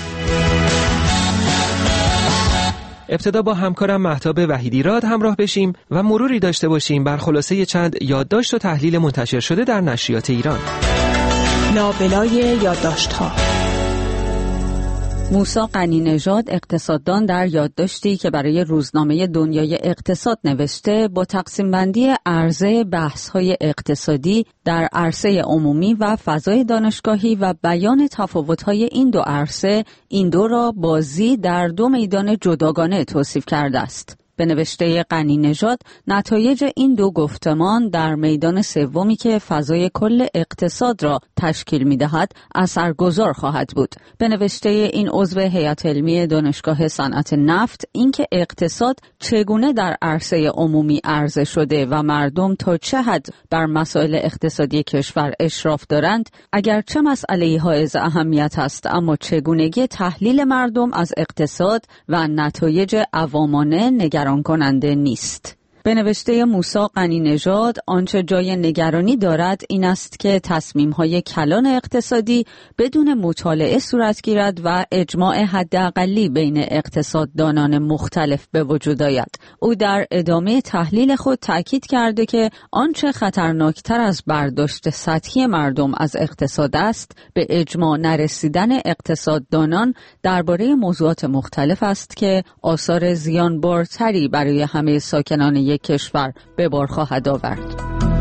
ابتدا با همکارم مهتاب وحیدیراد همراه بشیم و مروری داشته باشیم بر خلاصه چند یادداشت و تحلیل منتشر شده در نشریات ایران. لابلای یادداشت‌ها. موسی غنی نژاد اقتصاددان در یادداشتی که برای روزنامه دنیای اقتصاد نوشته با تقسیم بندی عرضه بحث‌های اقتصادی در عرصه عمومی و فضای دانشگاهی و بیان تفاوت‌های این دو عرصه، این دو را بازی در دو میدان جداگانه توصیف کرده است. به نوشته غنی نژاد نتایج این دو گفتمان در میدان سومی که فضای کل اقتصاد را تشکیل می‌دهد اثرگذار خواهد بود. به نوشته این عضو هیئت علمی دانشگاه صنعت نفت اینکه اقتصاد چگونه در عرصه عمومی عرضه شده و مردم تا چه حد بر مسائل اقتصادی کشور اشراف دارند اگرچه مسئله‌ای حائز اهمیت است، اما چگونگی تحلیل مردم از اقتصاد و نتایج عوامانه نگران کننده نیست. به نوشته موسی غنی نژاد آنچه جای نگرانی دارد این است که تصمیم‌های کلان اقتصادی بدون مطالعه صورت گیرد و اجماع حداقلی بین اقتصاددانان مختلف به وجود آید. او در ادامه تحلیل خود تاکید کرده که آنچه خطرناکتر از برداشت سطحی مردم از اقتصاد است به اجماع نرسیدن اقتصاددانان درباره موضوعات مختلف است که آثار زیانبارتری برای همه ساکنان یک کشور به بار خواهد آورد.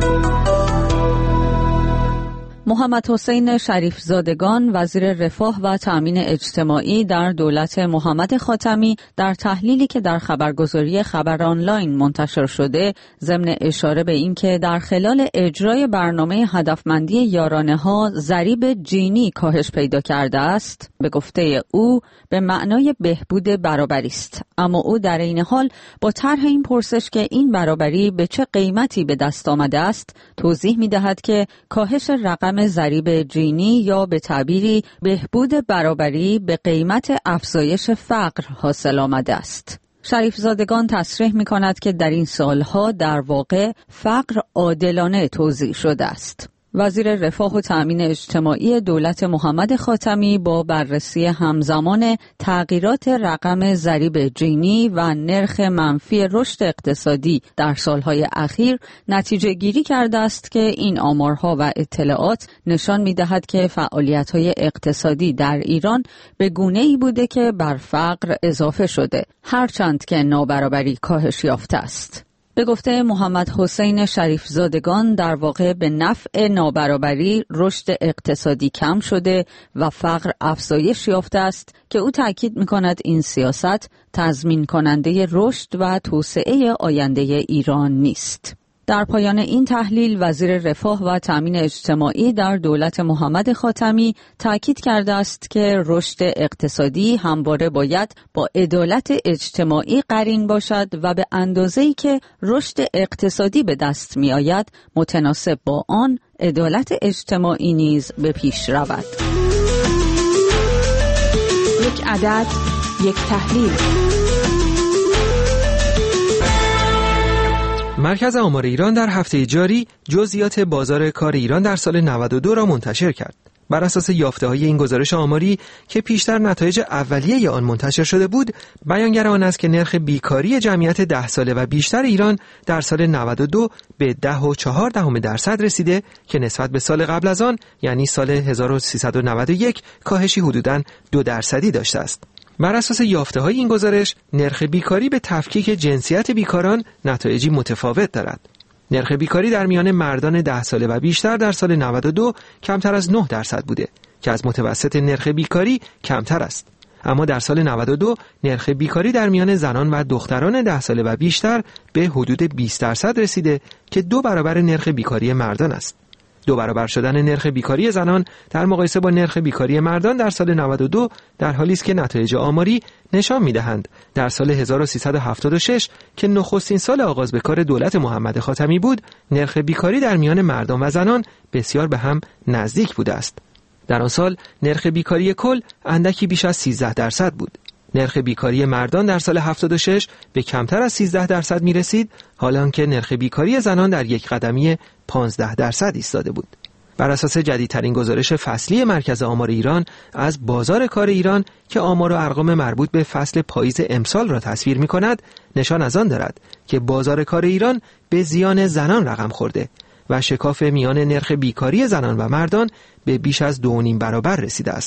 محمد حسین شریف زادگان وزیر رفاه و تأمین اجتماعی در دولت محمد خاتمی در تحلیلی که در خبرگزاری خبر آنلاین منتشر شده ضمن اشاره به این که در خلال اجرای برنامه هدفمندی یارانه ها ضریب جینی کاهش پیدا کرده است، به گفته او به معنای بهبود برابری است، اما او در این حال با طرح این پرسش که این برابری به چه قیمتی به دست آمده است توضیح می‌دهد که کاهش رقم ضریب جینی یا به تعبیری بهبود برابری به قیمت افزایش فقر حاصل آمده است. شریف زادگان تصریح می کند که در این سالها در واقع فقر عادلانه توزیع شده است. وزیر رفاه و تأمین اجتماعی دولت محمد خاتمی با بررسی همزمان تغییرات رقم ضریب جینی و نرخ منفی رشد اقتصادی در سالهای اخیر نتیجه گیری کرده است که این آمارها و اطلاعات نشان می دهد که فعالیت‌های اقتصادی در ایران به گونه‌ای بوده که بر فقر اضافه شده، هرچند که نابرابری کاهش یافته است. به گفته محمد حسین شریف زادگان در واقع به نفع نابرابری رشد اقتصادی کم شده و فقر افزایش یافته است که او تأکید می‌کند این سیاست تضمین کننده رشد و توسعه آینده ایران نیست. در پایان این تحلیل وزیر رفاه و تأمین اجتماعی در دولت محمد خاتمی تأکید کرده است که رشد اقتصادی همواره باید با عدالت اجتماعی قرین باشد و به اندازه‌ای که رشد اقتصادی به دست می آید متناسب با آن عدالت اجتماعی نیز به پیش رود. یک عدد، یک تحلیل. مرکز آمار ایران در هفته جاری جزئیات بازار کار ایران در سال نود و دو را منتشر کرد. بر اساس یافته‌های این گزارش آماری که پیشتر نتایج اولیه آن منتشر شده بود، بیانگر آن است که نرخ بیکاری جمعیت ده ساله و بیشتر ایران در سال نود و دو به ده و چهار دهم درصد رسیده که نسبت به سال قبل از آن یعنی سال هزار و سیصد و نود و یک کاهشی حدوداً دو درصدی داشته است. بر اساس یافته‌های این گزارش، نرخ بیکاری به تفکیک جنسیت بیکاران نتایجی متفاوت دارد. نرخ بیکاری در میان مردان ده ساله و بیشتر در سال نود و دو کمتر از نه درصد بوده که از متوسط نرخ بیکاری کمتر است. اما در سال نود و دو نرخ بیکاری در میان زنان و دختران ده ساله و بیشتر به حدود بیست درصد رسیده که دو برابر نرخ بیکاری مردان است. دو برابر شدن نرخ بیکاری زنان در مقایسه با نرخ بیکاری مردان در سال نود و دو در حالی است که نتایج آماری نشان می‌دهند در سال هزار و سیصد و هفتاد و شش که نخستین سال آغاز به کار دولت محمد خاتمی بود، نرخ بیکاری در میان مردان و زنان بسیار به هم نزدیک بوده است. در آن سال نرخ بیکاری کل اندکی بیش از سیزده درصد بود. نرخ بیکاری مردان در سال هفتاد و شش به کمتر از سیزده درصد می رسید، حالان که نرخ بیکاری زنان در یک قدمی پانزده درصد ایستاده بود. بر اساس جدیدترین گزارش فصلی مرکز آمار ایران از بازار کار ایران که آمار و ارقام مربوط به فصل پاییز امسال را تصویر می کند، نشان از آن دارد که بازار کار ایران به زیان زنان رقم خورده و شکاف میان نرخ بیکاری زنان و مردان به بیش از دو و نیم برابر رسیده است.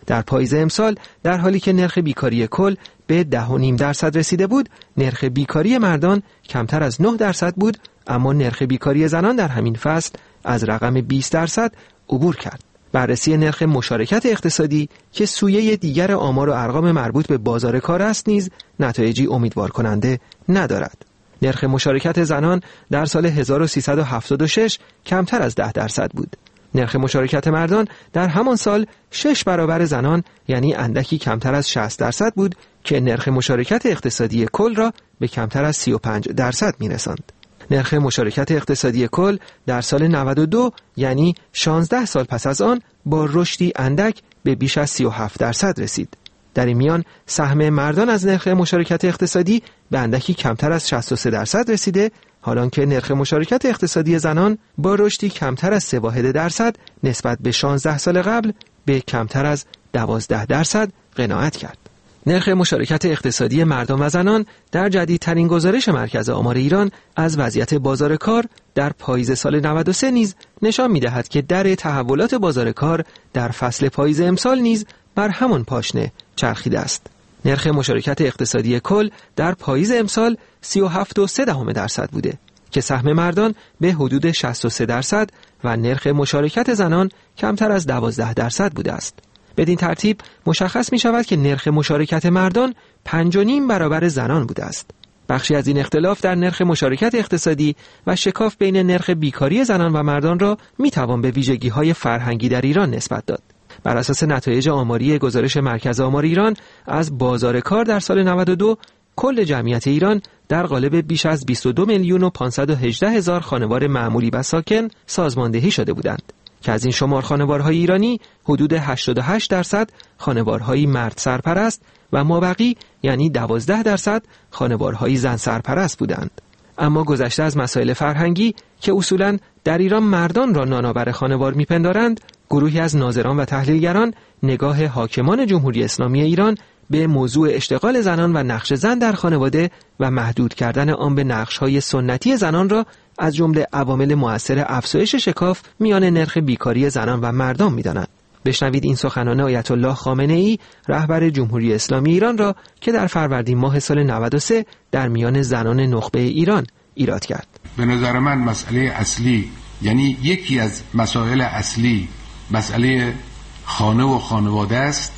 در پاییز امسال در حالی که نرخ بیکاری کل به ده و نیم درصد رسیده بود، نرخ بیکاری مردان کمتر از نه درصد بود، اما نرخ بیکاری زنان در همین فصل از رقم بیست درصد عبور کرد. بررسی نرخ مشارکت اقتصادی که سویه دیگر آمار و ارقام مربوط به بازار کار است نیز نتایجی امیدوار کننده ندارد. نرخ مشارکت زنان در سال هزار و سیصد و هفتاد و شش کمتر از ده درصد بود. نرخ مشارکت مردان در همان سال شش برابر زنان، یعنی اندکی کمتر از شصت درصد بود که نرخ مشارکت اقتصادی کل را به کمتر از سی و پنج درصد می‌رساند. نرخ مشارکت اقتصادی کل در سال نود و دو، یعنی شانزده سال پس از آن، با رشدی اندک به بیش از سی و هفت درصد رسید. در این میان سهم مردان از نرخ مشارکت اقتصادی به اندکی کمتر از شصت و سه درصد رسیده، حالان که نرخ مشارکت اقتصادی زنان با رشدی کمتر از سه واحد درصد نسبت به شانزده سال قبل به کمتر از دوازده درصد قناعت کرد. نرخ مشارکت اقتصادی مردان و زنان در جدیدترین گزارش مرکز آمار ایران از وضعیت بازار کار در پاییز سال نود و سه نیز نشان می‌دهد که در تحولات بازار کار در فصل پاییز امسال نیز بر همان پاشنه چرخیده است. نرخ مشارکت اقتصادی کل در پاییز امسال سی و هفت و سه دهم درصد بوده که سهم مردان به حدود شصت و سه درصد و نرخ مشارکت زنان کمتر از دوازده درصد بوده است. بدین ترتیب مشخص می شود که نرخ مشارکت مردان پنج و نیم برابر زنان بوده است. بخشی از این اختلاف در نرخ مشارکت اقتصادی و شکاف بین نرخ بیکاری زنان و مردان را می توان به ویژگی های فرهنگی در ایران نسبت داد. بر اساس نتایج آماری گزارش مرکز آمار ایران از بازار کار در سال نود و دو، کل جمعیت ایران در قالب بیش از بیست و دو میلیون و پانصد و هجده هزار خانوار معمولی و ساکن سازماندهی شده بودند که از این شمار خانوارهای ایرانی حدود هشتاد و هشت درصد خانوارهای مرد سرپرست و مابقی یعنی دوازده درصد خانوارهای زن سرپرست بودند. اما گذشته از مسائل فرهنگی که اصولاً در ایران مردان را نانآور خانوار می‌پندارند، گروهی از ناظران و تحلیلگران نگاه حاکمان جمهوری اسلامی ایران به موضوع اشتغال زنان و نقش زن در خانواده و محدود کردن آن به نقش‌های سنتی زنان را از جمله عوامل مؤثر افزایش شکاف میان نرخ بیکاری زنان و مردان می‌دانند. بشنوید این سخنان آیت الله خامنه‌ای رهبر جمهوری اسلامی ایران را که در فروردین ماه سال نود و سه در میان زنان نخبه ایران ایراد کرد. به نظر من مسئله اصلی، یعنی یکی از مسائل اصلی، مسئله خانه و خانواده است.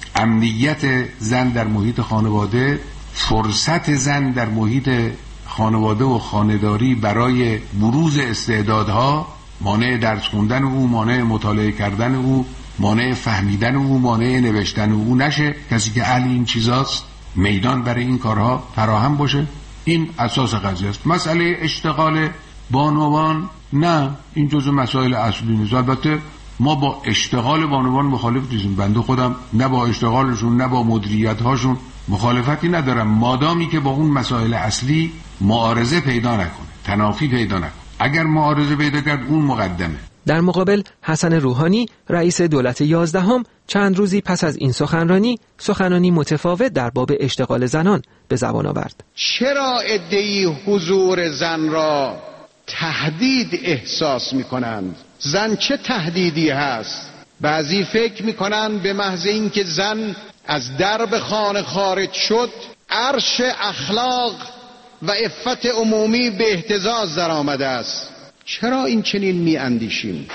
امنیت زن در محیط خانواده، فرصت زن در محیط خانواده و خانه‌داری برای بروز استعدادها، مانع درس خوندن او، مانع مطالعه کردن او، مانع فهمیدن او، مانع نوشتن او نشه. کسی که اهل این چیزاست میدان برای این کارها فراهم باشه. این اساس قضیه است. مسئله اشتغال بانوان، نه، این جزو مسائل اصلی نیست. البته ما با اشتغال بانوان مخالف نیستیم. بنده خودم نه با اشتغالشون نه با مدیریت هاشون مخالفتی ندارم، مادامی که با اون مسائل اصلی معارضه پیدا نکنه، تنافی پیدا نکنه. اگر معارضه پیدا کرد اون مقدمه. در مقابل حسن روحانی رئیس دولت یازدهم چند روزی پس از این سخنرانی سخنانی متفاوت در باب اشتغال زنان به زبان آورد. چرا عده‌ای حضور زن را تهدید احساس می‌کنند؟ زن چه تهدیدی هست؟ بعضی فکر می‌کنند به محض اینکه زن از درب خانه خارج شد عرش اخلاق و عفت عمومی به اهتزاز در آمده است. چرا این چنین می اندیشیم؟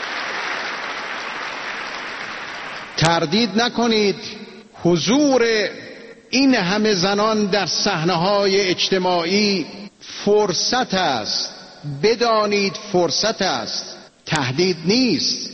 تردید نکنید، حضور این همه زنان در صحنه‌های اجتماعی فرصت است. بدانید فرصت است، تهدید نیست.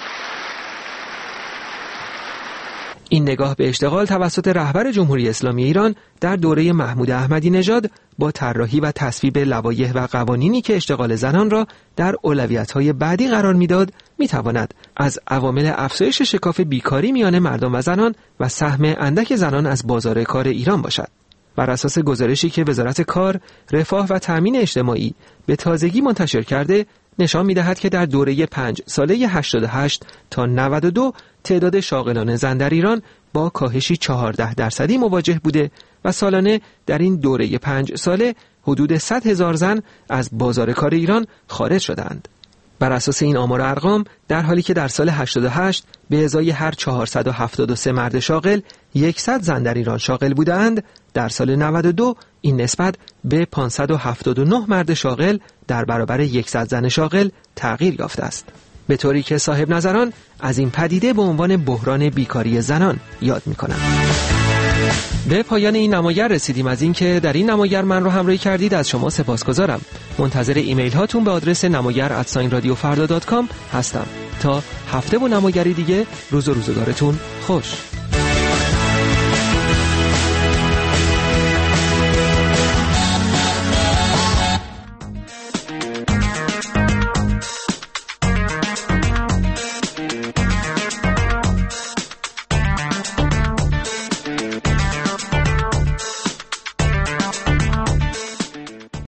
این نگاه به اشتغال توسط رهبر جمهوری اسلامی ایران در دوره محمود احمدی نژاد با طراحی و تصویب لوایح و قوانینی که اشتغال زنان را در اولویت‌های بعدی قرار می‌داد، می‌تواند از عوامل افزایش شکاف بیکاری میان مردان و زنان و سهم اندک زنان از بازار کار ایران باشد. بر اساس گزارشی که وزارت کار، رفاه و تأمین اجتماعی به تازگی منتشر کرده، نشان می‌دهد که در دوره پنج ساله هشتاد و هشت تا نود و دو تعداد شاغلان زن در ایران با کاهشی چهارده درصدی مواجه بوده و سالانه در این دوره پنج ساله حدود صد هزار زن از بازار کار ایران خارج شدند. بر اساس این آمار و ارقام، در حالی که در سال هشتاد و هشت به ازای هر چهارصد و هفتاد و سه مرد شاغل صد زن در ایران شاغل بودند، در سال نود و دو این نسبت به پانصد و هفتاد و نه مرد شاغل در برابر صد زن شاغل تغییر یافته است. به طوری که صاحب نظران از این پدیده به عنوان بحران بیکاری زنان یاد می‌کنند. به پایان این نمایر رسیدیم. از اینکه در این نمایر من رو همراهی کردید از شما سپاسگزارم. منتظر ایمیل هاتون به آدرس نمایر ات رادیو فردا دات کام هستم. تا هفته و نمایری دیگه، روز و روزگارتون خوش.